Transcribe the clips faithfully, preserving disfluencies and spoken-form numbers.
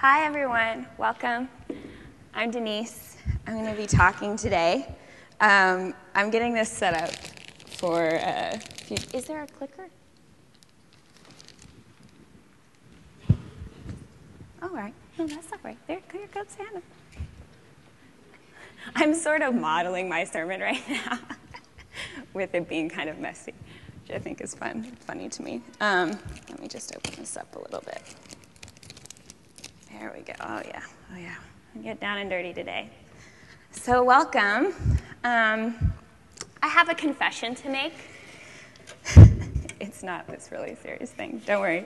Hi, everyone. Welcome. I'm Denise. I'm going to be talking today. Um, I'm getting this set up for a few... Is there a clicker? All right. No, that's all right. There, here comes Hannah. I'm sort of modeling my sermon right now with it being kind of messy, which I think is fun, funny to me. Um, let me just open this up a little bit. There we go. Oh, yeah. Oh, yeah. I'll get down and dirty today. So welcome. Um, I have a confession to make. It's not this really serious thing. Don't worry.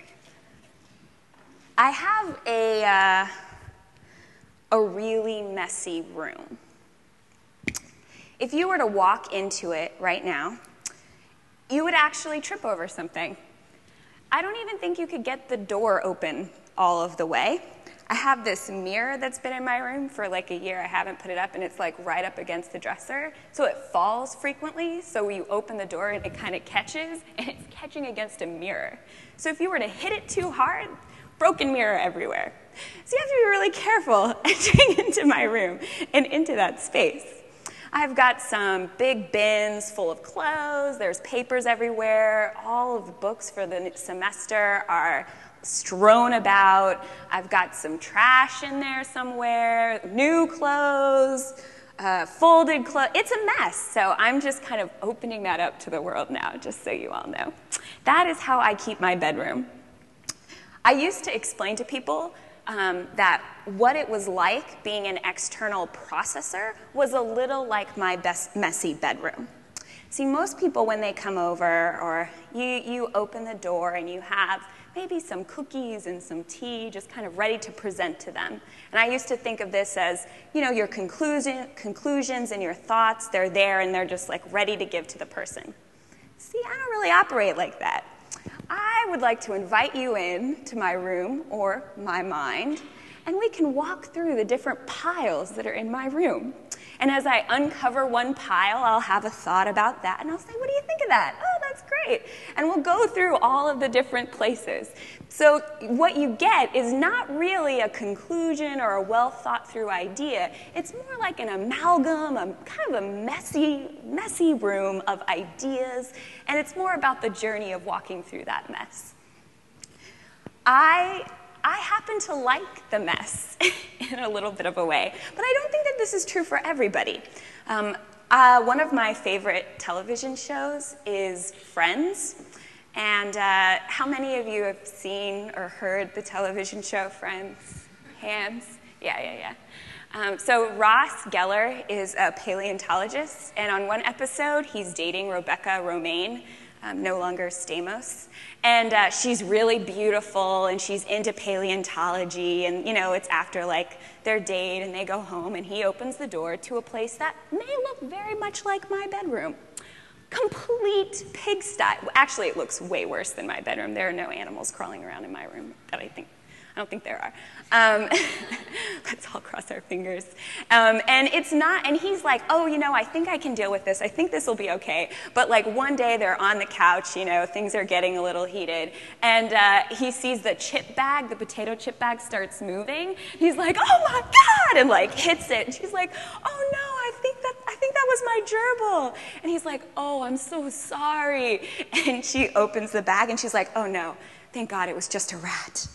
I have a, uh, a really messy room. If you were to walk into it right now, you would actually trip over something. I don't even think you could get the door open all of the way. I have this mirror that's been in my room for like a year. I haven't put it up, and it's like right up against the dresser, so it falls frequently. So you open the door, and it kind of catches, and it's catching against a mirror. So if you were to hit it too hard, broken mirror everywhere. So you have to be really careful entering into my room and into that space. I've got some big bins full of clothes. There's papers everywhere. All of the books for the semester are strewn about. I've got some trash in there somewhere, new clothes, uh, folded clothes. It's a mess. So I'm just kind of opening that up to the world now, just so you all know. That is how I keep my bedroom. I used to explain to people um, that what it was like being an external processor was a little like my best messy bedroom. See, most people, when they come over, or you, you open the door and you have maybe some cookies and some tea just kind of ready to present to them. And I used to think of this as, you know, your conclusion, conclusions and your thoughts, they're there and they're just like ready to give to the person. See, I don't really operate like that. I would like to invite you in to my room or my mind, and we can walk through the different piles that are in my room. And as I uncover one pile, I'll have a thought about that, and I'll say, what do you think of that? Oh, that's great. And we'll go through all of the different places. So what you get is not really a conclusion or a well-thought-through idea. It's more like an amalgam, a kind of a messy, messy room of ideas, and it's more about the journey of walking through that mess. I... I happen to like the mess in a little bit of a way, but I don't think that this is true for everybody. Um, uh, one of my favorite television shows is Friends, and uh, how many of you have seen or heard the television show Friends? Hands? Yeah, yeah, yeah. Um, so Ross Geller is a paleontologist, and on one episode, he's dating Rebecca Romijn, Um, no longer Stamos. And uh, she's really beautiful, and she's into paleontology, and, you know, it's after, like, their date, and they go home, and he opens the door to a place that may look very much like my bedroom. Complete pigsty. Actually, it looks way worse than my bedroom. There are no animals crawling around in my room that I think. I don't think there are. Um, let's all cross our fingers. Um, and it's not, and he's like, oh, you know, I think I can deal with this. I think this will be okay. But like one day they're on the couch, you know, things are getting a little heated. And uh, he sees the chip bag, the potato chip bag starts moving. He's like, oh my God, and like hits it. And she's like, oh no, I think that, I think that was my gerbil. And he's like, oh, I'm so sorry. And she opens the bag and she's like, oh no, thank God it was just a rat.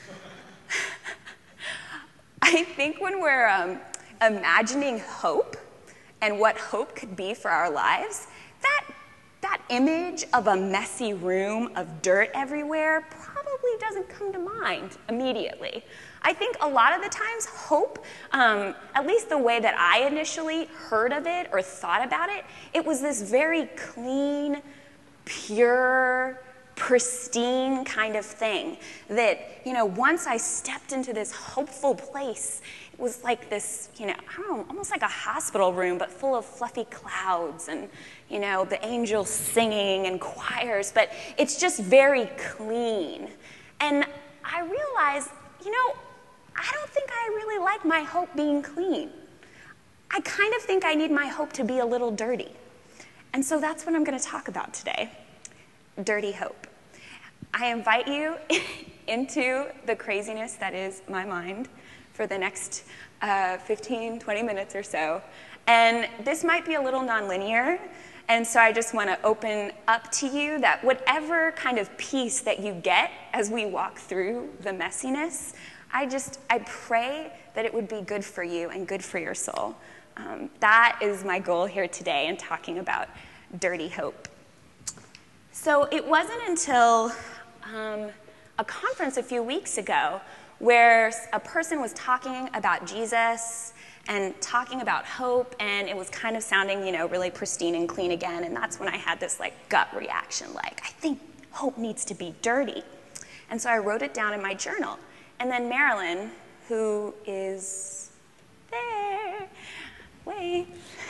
I think when we're um, imagining hope and what hope could be for our lives, that, that image of a messy room of dirt everywhere probably doesn't come to mind immediately. I think a lot of the times hope, um, at least the way that I initially heard of it or thought about it, it was this very clean, pure, pristine kind of thing that, you know, once I stepped into this hopeful place, it was like this, you know, I don't know, almost like a hospital room, but full of fluffy clouds and, you know, the angels singing and choirs, but it's just very clean. And I realized, you know, I don't think I really like my hope being clean. I kind of think I need my hope to be a little dirty. And so that's what I'm going to talk about today. Dirty hope. I invite you into the craziness that is my mind for the next uh, fifteen, twenty minutes or so. And this might be a little nonlinear, and so I just want to open up to you that whatever kind of peace that you get as we walk through the messiness, I just, I pray that it would be good for you and good for your soul. Um, that is my goal here today in talking about dirty hope. So it wasn't until um, a conference a few weeks ago where a person was talking about Jesus and talking about hope, and it was kind of sounding, you know, really pristine and clean again, and that's when I had this, like, gut reaction, like, I think hope needs to be dirty. And so I wrote it down in my journal. And then Marilyn, who is there, wait,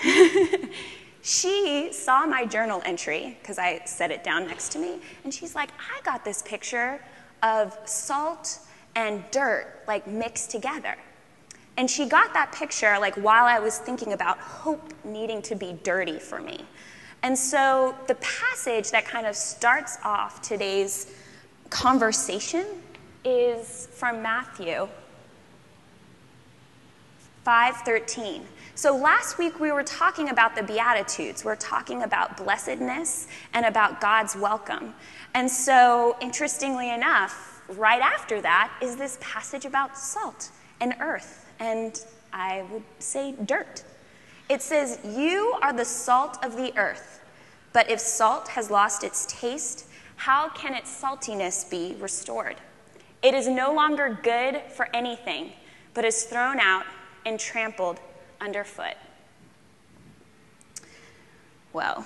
she saw my journal entry, because I set it down next to me, and she's like, I got this picture of salt and dirt, like, mixed together. And she got that picture, like, while I was thinking about hope needing to be dirty for me. And so the passage that kind of starts off today's conversation is from Matthew five thirteen. So last week we were talking about the Beatitudes. We're talking about blessedness and about God's welcome. And so, interestingly enough, right after that is this passage about salt and earth, and I would say dirt. It says, you are the salt of the earth, but if salt has lost its taste, how can its saltiness be restored? It is no longer good for anything, but is thrown out and trampled underfoot. Well,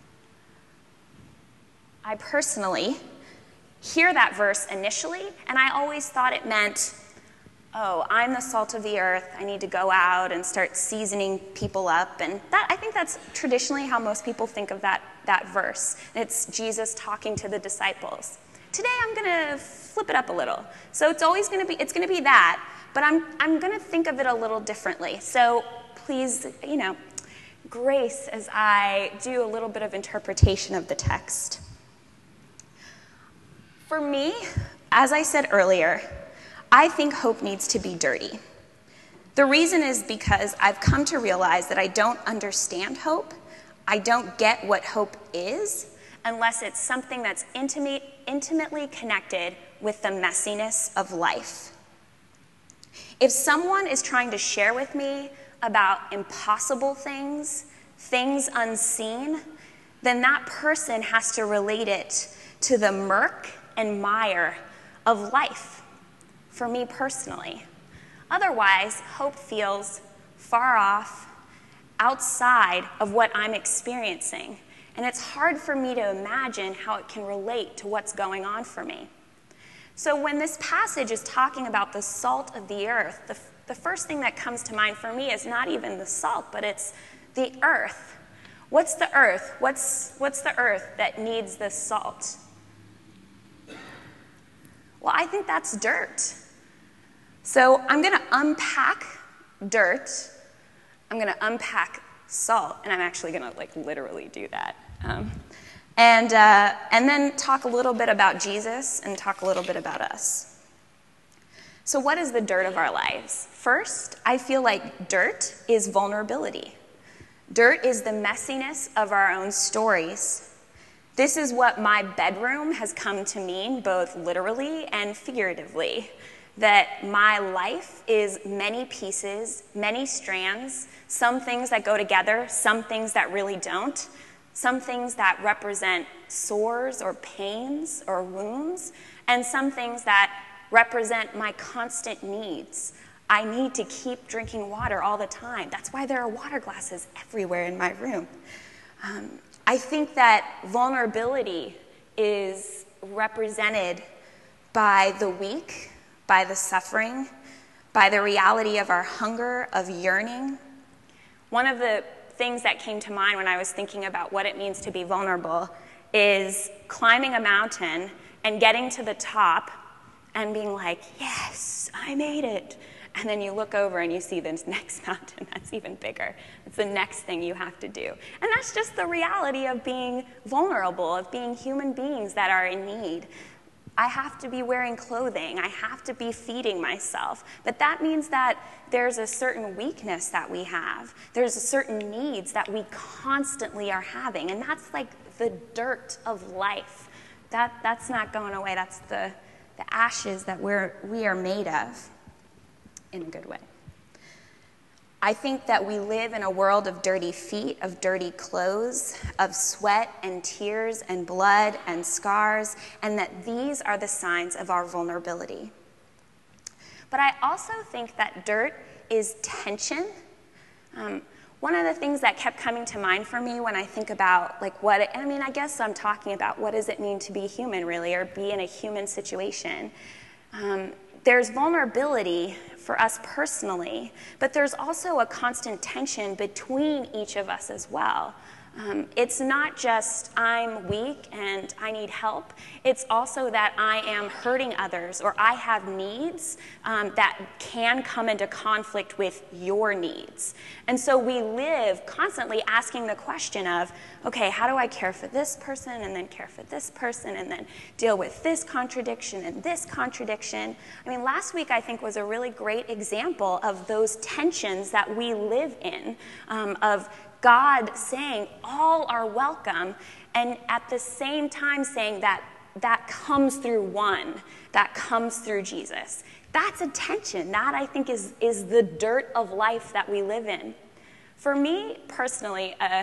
I personally hear that verse initially, and I always thought it meant, oh, I'm the salt of the earth, I need to go out and start seasoning people up. And that, I think that's traditionally how most people think of that, that verse. It's Jesus talking to the disciples. Today I'm going to flip it up a little. So it's always going to be, it's going to be that, but I'm, I'm going to think of it a little differently. So please, you know, grace as I do a little bit of interpretation of the text. For me, as I said earlier, I think hope needs to be dirty. The reason is because I've come to realize that I don't understand hope. I don't get what hope is unless it's something that's intimate, intimately connected with the messiness of life. If someone is trying to share with me about impossible things, things unseen, then that person has to relate it to the murk and mire of life. For me personally. Otherwise, hope feels far off, outside of what I'm experiencing, and it's hard for me to imagine how it can relate to what's going on for me. So when this passage is talking about the salt of the earth, the, the first thing that comes to mind for me is not even the salt, but it's the earth. What's the earth? What's, what's the earth that needs this salt? Well, I think that's dirt. So I'm going to unpack dirt, I'm going to unpack salt, and I'm actually going to like literally do that. Um, and, uh, and then talk a little bit about Jesus and talk a little bit about us. So what is the dirt of our lives? First, I feel like dirt is vulnerability. Dirt is the messiness of our own stories. This is what my bedroom has come to mean, both literally and figuratively. That my life is many pieces, many strands, some things that go together, some things that really don't, some things that represent sores or pains or wounds, and some things that represent my constant needs. I need to keep drinking water all the time. That's why there are water glasses everywhere in my room. Um, I think that vulnerability is represented by the weak, by the suffering, by the reality of our hunger, of yearning. One of the things that came to mind when I was thinking about what it means to be vulnerable is climbing a mountain and getting to the top and being like, yes, I made it. And then you look over and you see the next mountain that's even bigger. It's the next thing you have to do. And that's just the reality of being vulnerable, of being human beings that are in need. I have to be wearing clothing. I have to be feeding myself. But that means that there's a certain weakness that we have. There's a certain needs that we constantly are having. And that's like the dirt of life. That, that's not going away. That's the, the ashes that we're, we are made of in a good way. I think that we live in a world of dirty feet, of dirty clothes, of sweat and tears and blood and scars, and that these are the signs of our vulnerability. But I also think that dirt is tension. Um, one of the things that kept coming to mind for me when I think about, like, what, it, I mean, I guess I'm talking about what does it mean to be human, really, or be in a human situation. Um, There's vulnerability for us personally, but there's also a constant tension between each of us as well. Um, it's not just I'm weak and I need help. It's also that I am hurting others or I have needs um, that can come into conflict with your needs. And so we live constantly asking the question of, okay, how do I care for this person and then care for this person and then deal with this contradiction and this contradiction? I mean, last week I think was a really great example of those tensions that we live in, um, of God saying all are welcome, and at the same time saying that that comes through one, that comes through Jesus. That's a tension. That, I think, is, is the dirt of life that we live in. For me, personally, uh,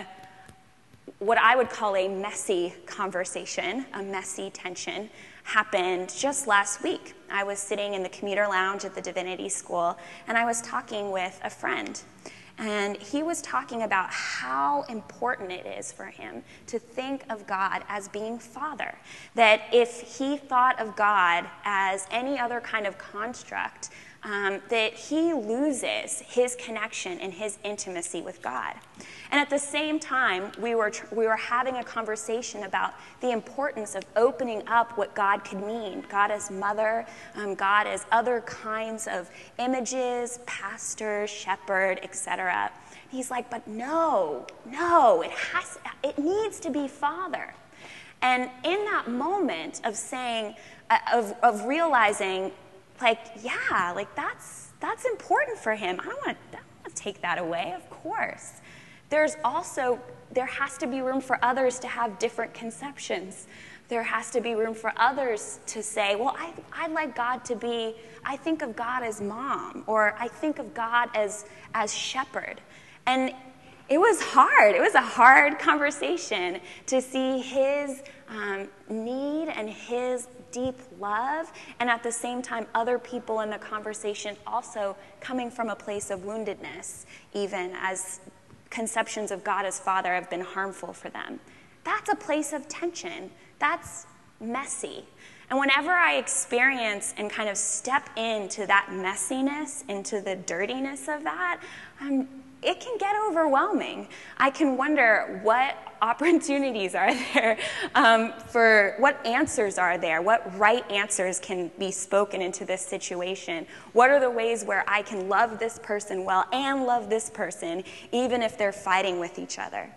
what I would call a messy conversation, a messy tension, happened just last week. I was sitting in the commuter lounge at the Divinity School, and I was talking with a friend. And he was talking about how important it is for him to think of God as being Father. That if he thought of God as any other kind of construct, um, that he loses his connection and his intimacy with God. And at the same time, we were, tr- we were having a conversation about the importance of opening up what God could mean. God as mother, um, God as other kinds of images, pastor, shepherd, et cetera. He's like, but no, no, it has, it needs to be Father. And in that moment of saying, uh, of, of realizing, like, yeah, like that's that's important for him. I don't want to take that away, of course. There's also, there has to be room for others to have different conceptions. There has to be room for others to say, well, I, I'd like God to be, I think of God as mom, or I think of God as, as shepherd. And it was hard. It was a hard conversation to see his um, need and his deep love, and at the same time, other people in the conversation also coming from a place of woundedness, even as conceptions of God as Father have been harmful for them. That's a place of tension. That's messy. And whenever I experience and kind of step into that messiness, into the dirtiness of that, um, it can get overwhelming. I can wonder what opportunities are there um, for, what answers are there, what right answers can be spoken into this situation. What are the ways where I can love this person well and love this person, even if they're fighting with each other?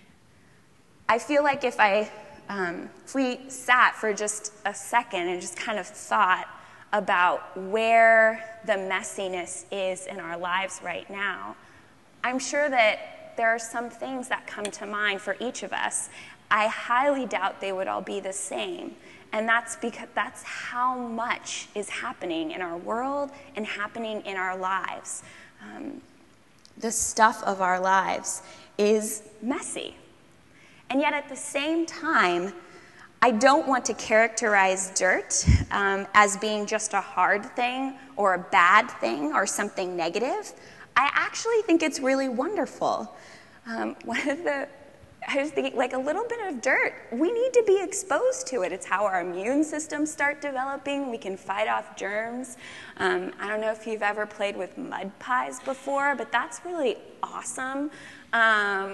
I feel like if I, um, if we sat for just a second and just kind of thought about where the messiness is in our lives right now, I'm sure that there are some things that come to mind for each of us. I highly doubt they would all be the same. And that's because that's how much is happening in our world and happening in our lives. Um, the stuff of our lives is messy. And yet at the same time, I don't want to characterize dirt um, as being just a hard thing or a bad thing or something negative. I actually think it's really wonderful. Um, one of the, I was thinking, like a little bit of dirt, we need to be exposed to it. It's how our immune systems start developing. We can fight off germs. Um, I don't know if you've ever played with mud pies before, but that's really awesome. Um,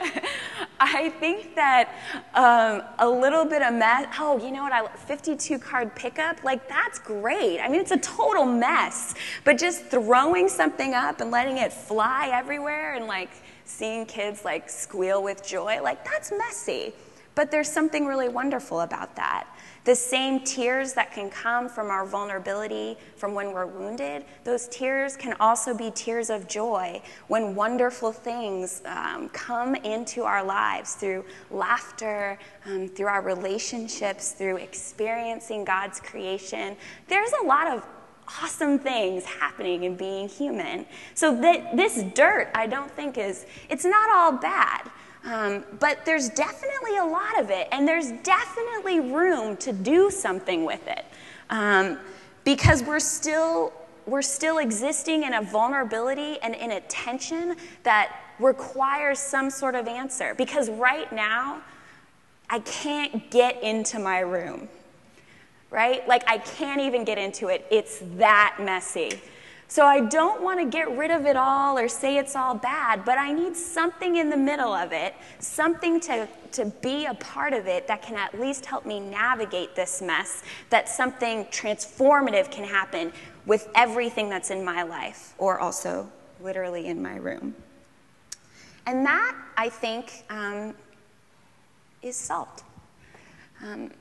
I think that um, a little bit of mess, oh, you know what, I fifty-two card pickup, like that's great. I mean, it's a total mess, but just throwing something up and letting it fly everywhere and like seeing kids like squeal with joy, like that's messy. But there's something really wonderful about that. The same tears that can come from our vulnerability, from when we're wounded, those tears can also be tears of joy when wonderful things um, come into our lives through laughter, um, through our relationships, through experiencing God's creation. There's a lot of awesome things happening in being human. So that this dirt, I don't think is, it's not all bad. Um, but there's definitely a lot of it, and there's definitely room to do something with it, um, because we're still we're still existing in a vulnerability and in a tension that requires some sort of answer. Because right now, I can't get into my room, right? Like I can't even get into it. It's that messy. So I don't want to get rid of it all or say it's all bad, but I need something in the middle of it, something to, to be a part of it that can at least help me navigate this mess, that something transformative can happen with everything that's in my life, or also literally in my room. And that, I think, um, is salt. Um,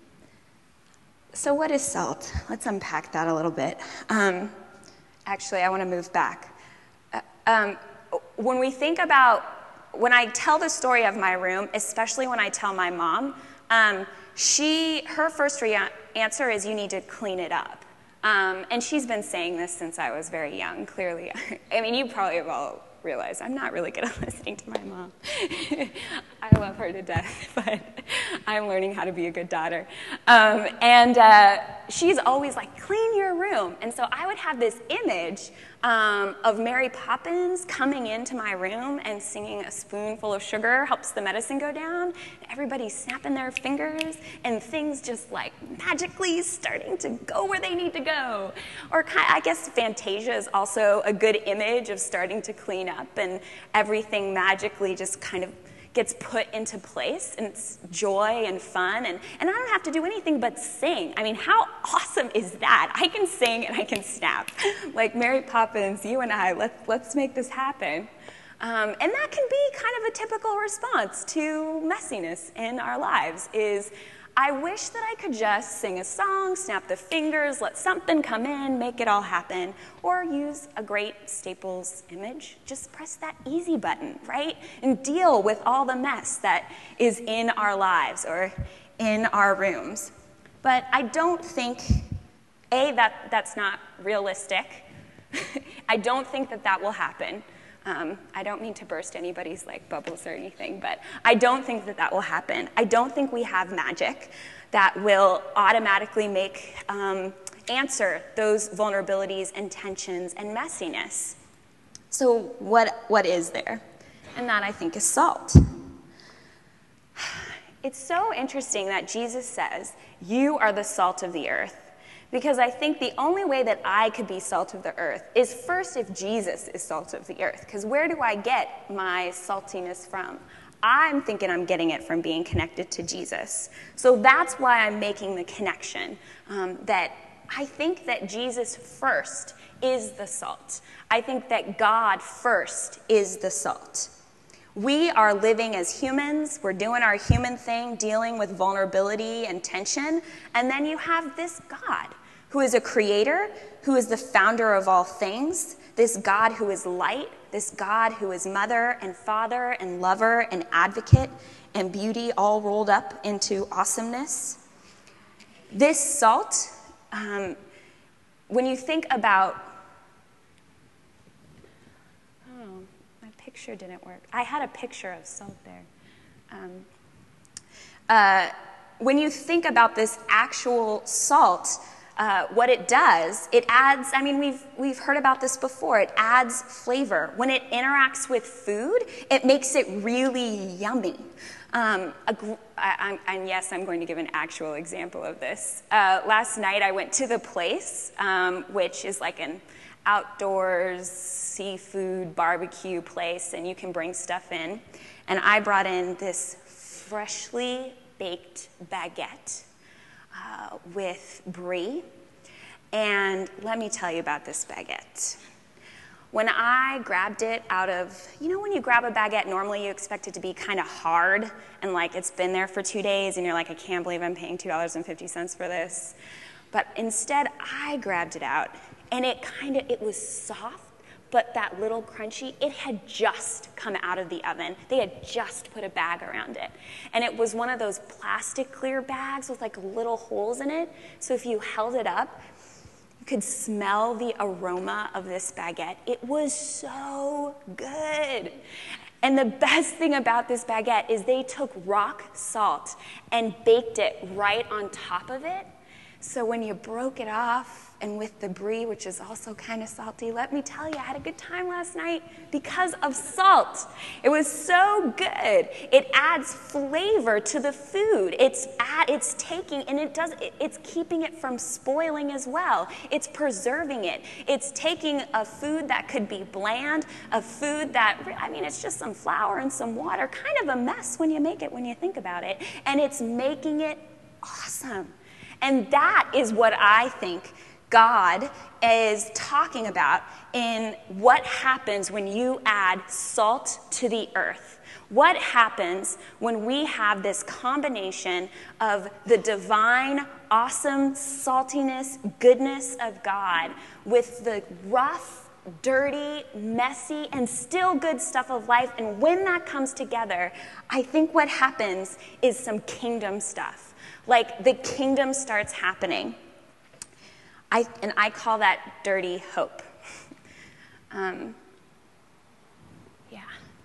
so what is salt? Let's unpack that a little bit. Um, Actually, I want to move back. Uh, um, when we think about, when I tell the story of my room, especially when I tell my mom, um, she, her first re- answer is you need to clean it up. Um, and she's been saying this since I was very young, clearly. I mean, you probably have all realized I'm not really good at listening to my mom. I love her to death, but I'm learning how to be a good daughter. Um, and uh, she's always like, clean your room. And so I would have this image um, of Mary Poppins coming into my room and singing "A spoonful of sugar helps the medicine go down." And everybody's snapping their fingers and things just like magically starting to go where they need to go. Or kind of, I guess Fantasia is also a good image of starting to clean up and everything magically just kind of gets put into place, and it's joy and fun, and, and I don't have to do anything but sing. I mean, how awesome is that? I can sing and I can snap. Like Mary Poppins, you and I, let's, let's make this happen. Um, and that can be kind of a typical response to messiness in our lives, is I wish that I could just sing a song, snap the fingers, let something come in, make it all happen, or use a great Staples image. Just press that easy button, right? And deal with all the mess that is in our lives or in our rooms. But I don't think, A, that that's not realistic. I don't think that that will happen. Um, I don't mean to burst anybody's like bubbles or anything, but I don't think that that will happen. I don't think we have magic that will automatically make um, answer those vulnerabilities and tensions and messiness. So what what is there? And that, I think, is salt. It's so interesting that Jesus says, "You are the salt of the earth." Because I think the only way that I could be salt of the earth is first if Jesus is salt of the earth. Because where do I get my saltiness from? I'm thinking I'm getting it from being connected to Jesus. So that's why I'm making the connection, um, that I think that Jesus first is the salt. I think that God first is the salt. We are living as humans. We're doing our human thing, dealing with vulnerability and tension. And then you have this God who is a creator, who is the founder of all things, this God who is light, this God who is mother and father and lover and advocate and beauty all rolled up into awesomeness. This salt, um, when you think about, oh, my picture didn't work. I had a picture of salt there. Um, uh, when you think about this actual salt, Uh, what it does, it adds, I mean, we've, we've heard about this before, it adds flavor. When it interacts with food, it makes it really yummy. Um, a, I, I'm, and yes, I'm going to give an actual example of this. Uh, last night I went to The Place, um, which is like an outdoors seafood barbecue place, and you can bring stuff in. And I brought in this freshly baked baguette Uh, with brie, and let me tell you about this baguette. When I grabbed it out of, you know when you grab a baguette, normally you expect it to be kind of hard and like it's been there for two days and you're like, I can't believe I'm paying two dollars and fifty cents for this. But instead, I grabbed it out and it kind of, it was soft, but that little crunchy, it had just come out of the oven. They had just put a bag around it. And it was one of those plastic clear bags with like little holes in it. So if you held it up, you could smell the aroma of this baguette. It was so good. And the best thing about this baguette is they took rock salt and baked it right on top of it. So when you broke it off, and with the brie, which is also kind of salty, let me tell you, I had a good time last night because of salt. It was so good. It adds flavor to the food. It's add, it's taking, and it does, it, it's keeping it from spoiling as well. It's preserving it. It's taking a food that could be bland, a food that, I mean, it's just some flour and some water, kind of a mess when you make it, when you think about it, and it's making it awesome. And that is what I think God is talking about in what happens when you add salt to the earth. What happens when we have this combination of the divine, awesome saltiness, goodness of God with the rough, dirty, messy, and still good stuff of life? And when that comes together, I think what happens is some kingdom stuff. Like the kingdom starts happening. I, and I call that dirty hope. um, yeah.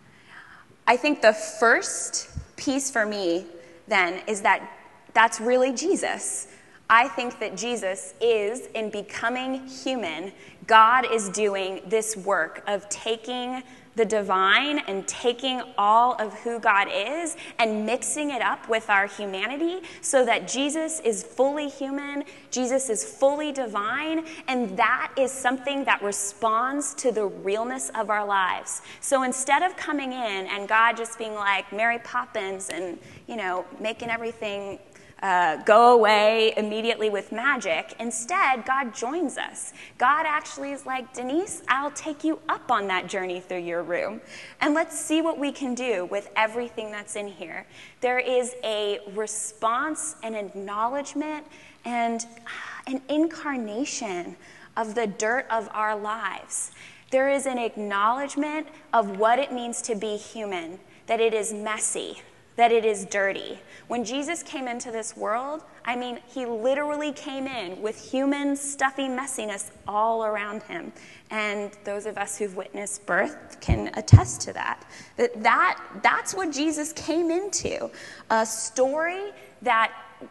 I think the first piece for me, then, is that that's really Jesus. I think that Jesus is, in becoming human, God is doing this work of taking the divine and taking all of who God is and mixing it up with our humanity so that Jesus is fully human, Jesus is fully divine, and that is something that responds to the realness of our lives. So instead of coming in and God just being like Mary Poppins and, you know, making everything Uh, go away immediately with magic. Instead, God joins us. God actually is like, Denise, I'll take you up on that journey through your room. And let's see what we can do with everything that's in here. There is a response, an acknowledgement, and an incarnation of the dirt of our lives. There is an acknowledgement of what it means to be human, that it is messy, that it is dirty. When Jesus came into this world, I mean, he literally came in with human, stuffy messiness all around him. And those of us who've witnessed birth can attest to that. That, that that's what Jesus came into. A story that,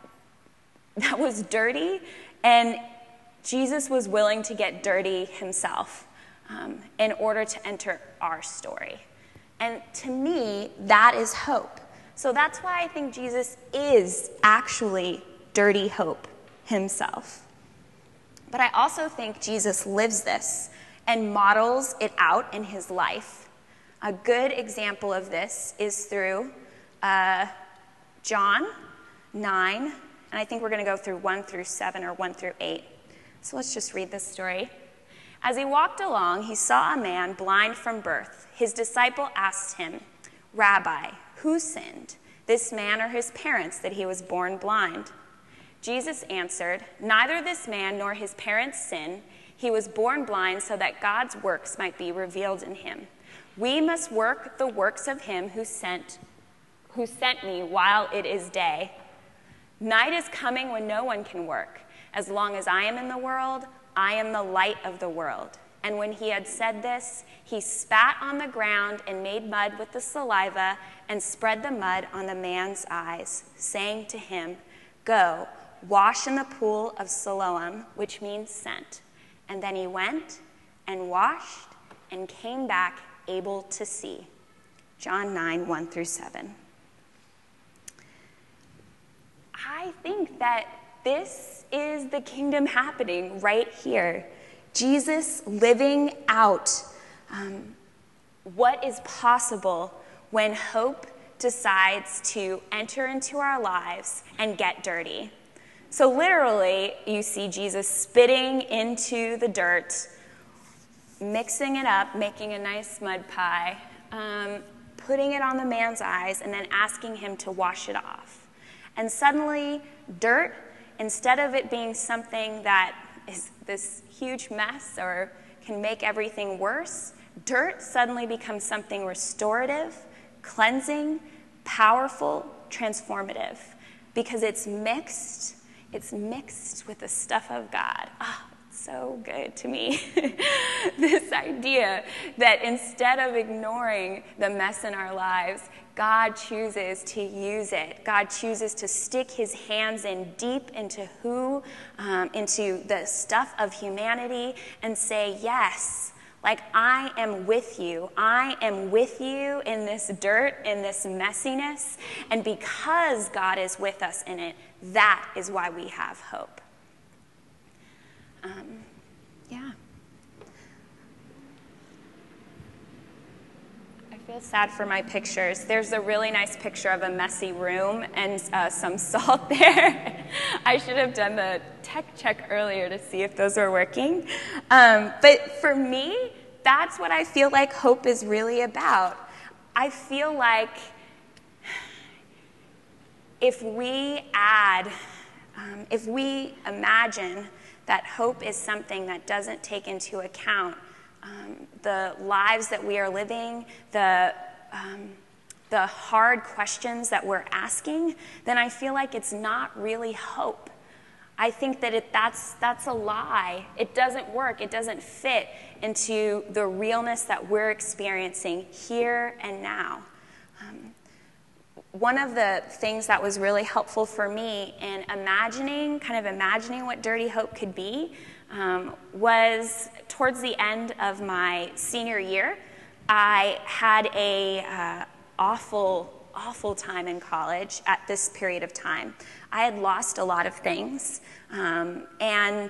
that was dirty, and Jesus was willing to get dirty himself um, in order to enter our story. And to me, that is hope. So that's why I think Jesus is actually dirty hope himself. But I also think Jesus lives this and models it out in his life. A good example of this is through uh, John nine, and I think we're going to go through one through seven or one through eight. So let's just read this story. As he walked along, he saw a man blind from birth. His disciple asked him, "Rabbi, who sinned, this man or his parents, that he was born blind?" Jesus answered, "Neither this man nor his parents sinned. He was born blind so that God's works might be revealed in him. We must work the works of him who sent, who sent me while it is day. Night is coming when no one can work. As long as I am in the world, I am the light of the world." And when he had said this, he spat on the ground and made mud with the saliva and spread the mud on the man's eyes, saying to him, "Go, wash in the pool of Siloam," which means sent. And then he went and washed and came back able to see. John nine, one through seven. I think that this is the kingdom happening right here. Jesus living out um, what is possible when hope decides to enter into our lives and get dirty. So literally, you see Jesus spitting into the dirt, mixing it up, making a nice mud pie, um, putting it on the man's eyes, and then asking him to wash it off. And suddenly, dirt, instead of it being something that is this huge mess or can make everything worse, dirt suddenly becomes something restorative, cleansing, powerful, transformative, because it's mixed, it's mixed with the stuff of God. Oh, it's so good to me. This idea that instead of ignoring the mess in our lives, God chooses to use it. God chooses to stick his hands in deep into who, um, into the stuff of humanity and say, yes, like I am with you. I am with you in this dirt, in this messiness. And because God is with us in it, that is why we have hope. Um, yeah. I feel sad for my pictures. There's a really nice picture of a messy room and uh, some salt there. I should have done the tech check earlier to see if those are working. Um, but for me, that's what I feel like hope is really about. I feel like if we add, um, if we imagine that hope is something that doesn't take into account um, the lives that we are living, the um, the hard questions that we're asking, then I feel like it's not really hope. I think that it, that's that's a lie. It doesn't work. It doesn't fit into the realness that we're experiencing here and now. Um, One of the things that was really helpful for me in imagining, kind of imagining what Dirty Hope could be, um, was towards the end of my senior year. I had a uh, awful, awful time in college at this period of time. I had lost a lot of things, um, and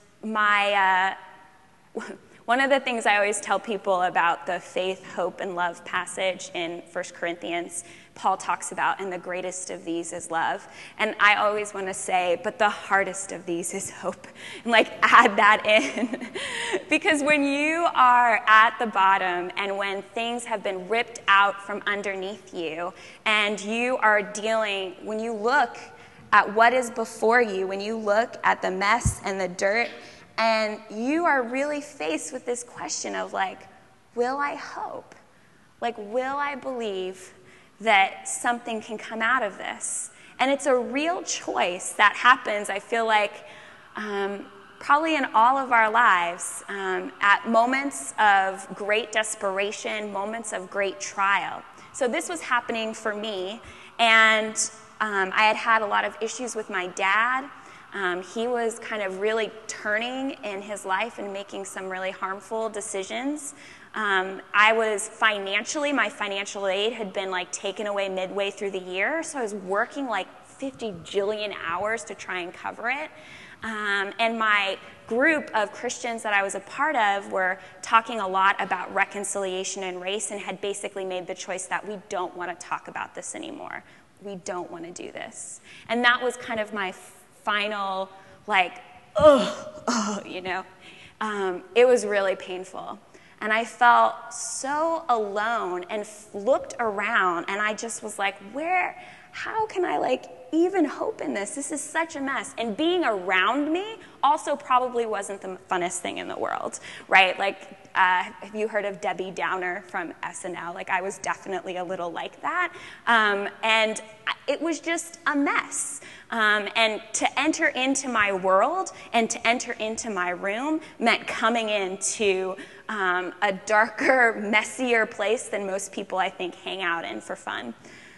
my uh, one of the things I always tell people about the faith, hope, and love passage in First Corinthians, Paul talks about, and the greatest of these is love. And I always want to say, but the hardest of these is hope. And like add that in. Because when you are at the bottom and when things have been ripped out from underneath you and you are dealing, when you look at what is before you, when you look at the mess and the dirt, and you are really faced with this question of like, will I hope? Like, will I believe that something can come out of this? And it's a real choice that happens, I feel like, um, probably in all of our lives, um, at moments of great desperation, moments of great trial. So this was happening for me, and um, I had had a lot of issues with my dad. Um, he was kind of really turning in his life and making some really harmful decisions. Um, I was financially, my financial aid had been like taken away midway through the year, so I was working like fifty jillion hours to try and cover it. Um, and my group of Christians that I was a part of were talking a lot about reconciliation and race and had basically made the choice that we don't want to talk about this anymore. We don't want to do this. And that was kind of my final, like, ugh, ugh, you know. Um, it was really painful. And I felt so alone and f- looked around, and I just was like, where, how can I, like, even hope in this? This is such a mess. And being around me also probably wasn't the funnest thing in the world, right? Like, uh, have you heard of Debbie Downer from S N L? Like, I was definitely a little like that. Um, and it was just a mess. Um, and to enter into my world and to enter into my room meant coming into um, a darker, messier place than most people, I think, hang out in for fun.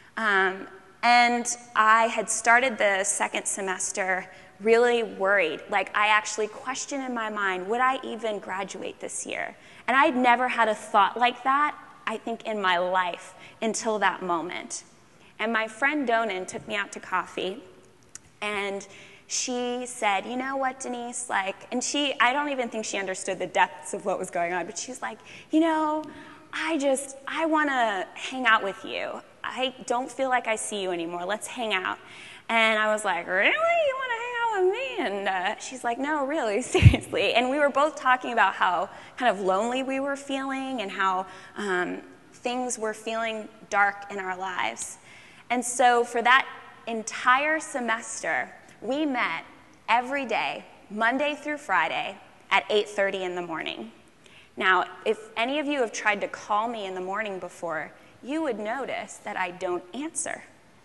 Um, and I had started the second semester really worried. Like, I actually questioned in my mind, would I even graduate this year? And I'd never had a thought like that, I think, in my life until that moment. And my friend Donan took me out to coffee, and she said, you know what, Denise, like, and she, I don't even think she understood the depths of what was going on, but she's like, you know, I just, I want to hang out with you. I don't feel like I see you anymore. Let's hang out. And I was like, really? You want to hang out oh man. Uh, she's like, no, really, seriously. And we were both talking about how kind of lonely we were feeling and how um, things were feeling dark in our lives. And so for that entire semester, we met every day, Monday through Friday, at eight thirty in the morning. Now, if any of you have tried to call me in the morning before, you would notice that I don't answer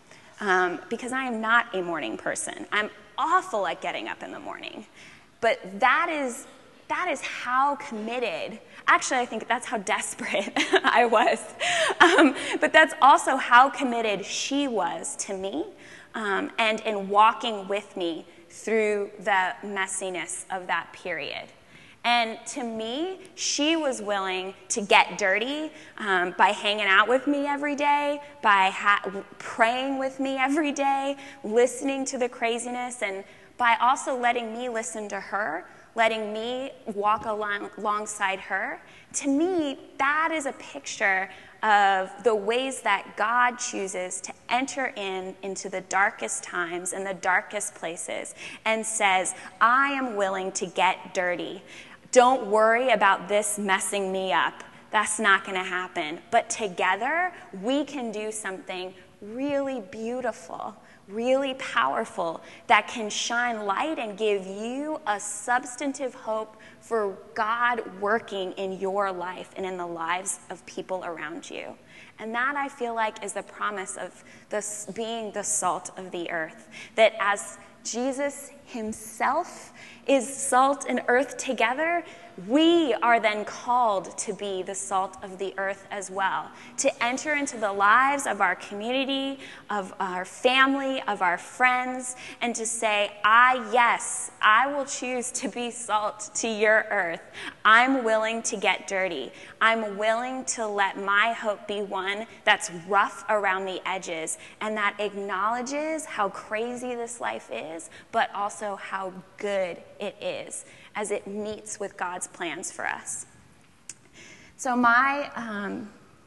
um, because I am not a morning person. I'm awful at getting up in the morning. But that is, that is how committed, actually I think that's how desperate I was. Um, but that's also how committed she was to me um, and in walking with me through the messiness of that period. And to me, she was willing to get dirty um, by hanging out with me every day, by ha- praying with me every day, listening to the craziness, and by also letting me listen to her, letting me walk along- alongside her. To me, that is a picture of the ways that God chooses to enter in into the darkest times and the darkest places and says, I am willing to get dirty. Don't worry about this messing me up. That's not going to happen. But together, we can do something really beautiful, really powerful, that can shine light and give you a substantive hope for God working in your life and in the lives of people around you. And that, I feel like, is the promise of this being the salt of the earth. That as Jesus himself is salt and earth together, we are then called to be the salt of the earth as well, to enter into the lives of our community, of our family, of our friends, and to say, I, yes, I will choose to be salt to your earth. I'm willing to get dirty. I'm willing to let my hope be one that's rough around the edges and that acknowledges how crazy this life is, but also how good it is as it meets with God's plans for us. So my um,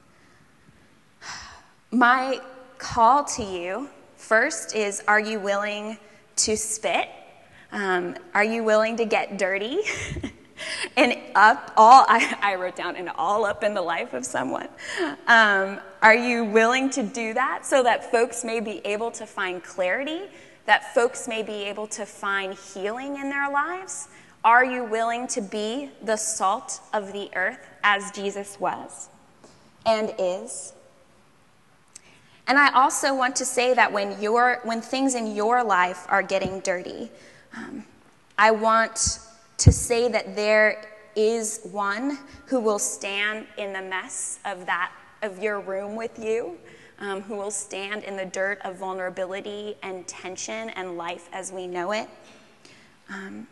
my call to you first is, are you willing to spit? Um, are you willing to get dirty? And up all, I, I wrote down, and all up in the life of someone. Um, are you willing to do that so that folks may be able to find clarity, that folks may be able to find healing in their lives? Are you willing to be the salt of the earth as Jesus was and is? And I also want to say that when your when things in your life are getting dirty, um, I want to say that there is one who will stand in the mess of that of your room with you, um, who will stand in the dirt of vulnerability and tension and life as we know it. Um,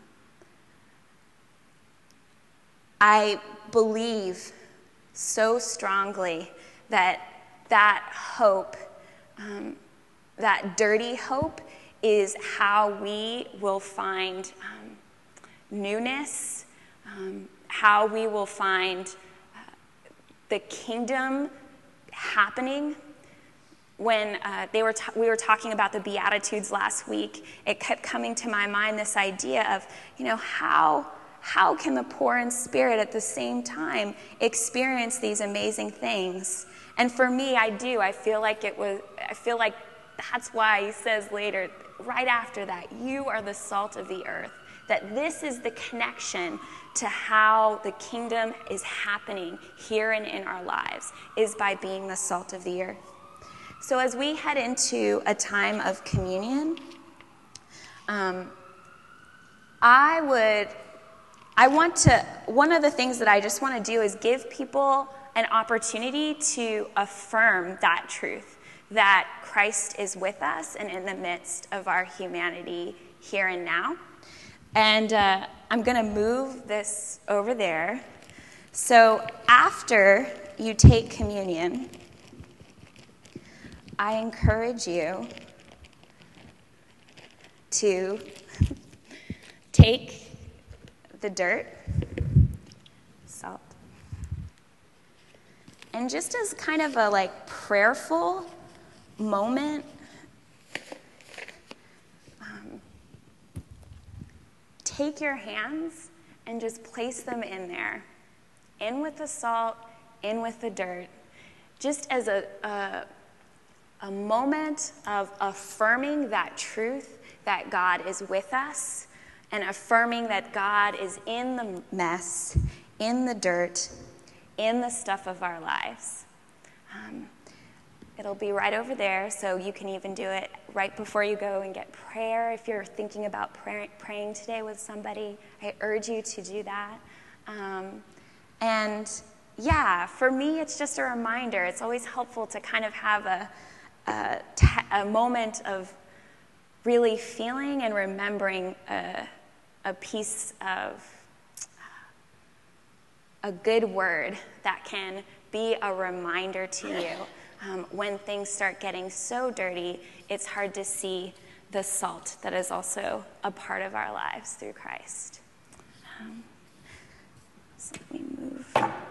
I believe so strongly that that hope, um, that dirty hope, is how we will find um, newness, um, how we will find uh, the kingdom happening. When uh, they were t- we were talking about the Beatitudes last week, it kept coming to my mind this idea of, you know, how how can the poor in spirit at the same time experience these amazing things? And for me, I do. I feel like it was. I feel like that's why he says later, right after that, you are the salt of the earth. That this is the connection to how the kingdom is happening here and in our lives, is by being the salt of the earth. So as we head into a time of communion, um, I would, I want to, one of the things that I just want to do is give people an opportunity to affirm that truth, that Christ is with us and in the midst of our humanity here and now. And uh, I'm going to move this over there. So after you take communion, I encourage you to take the dirt, salt, and just as kind of a like prayerful moment, um, take your hands and just place them in there, in with the salt, in with the dirt, just as a, a, a moment of affirming that truth that God is with us, and affirming that God is in the mess, in the dirt, in the stuff of our lives. Um, it'll be right over there, so you can even do it right before you go and get prayer. If you're thinking about pray- praying today with somebody, I urge you to do that. Um, and yeah, for me, it's just a reminder. It's always helpful to kind of have a, a, ta- a moment of really feeling and remembering a, a piece of a good word that can be a reminder to you. Um, when things start getting so dirty, it's hard to see the salt that is also a part of our lives through Christ. Um, so let me move.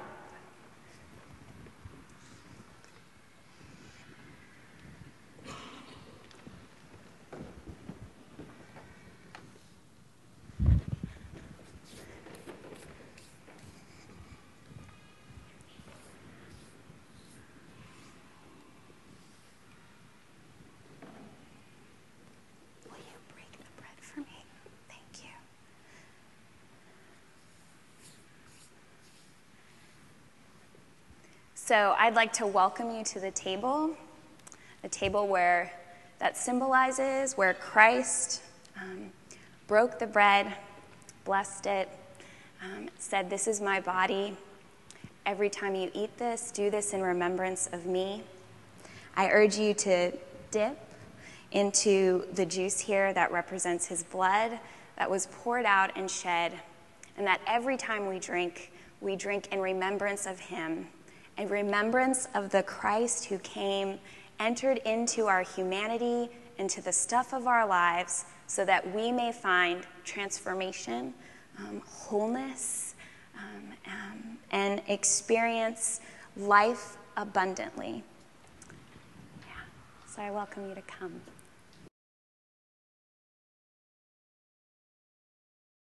So I'd like to welcome you to the table, the table where that symbolizes where Christ um, broke the bread, blessed it, um, said, "This is my body. Every time you eat this, do this in remembrance of me." I urge you to dip into the juice here that represents his blood that was poured out and shed, and that every time we drink, we drink in remembrance of him, in remembrance of the Christ who came, entered into our humanity, into the stuff of our lives, so that we may find transformation, um, wholeness, um, um, and experience life abundantly. Yeah. So I welcome you to come.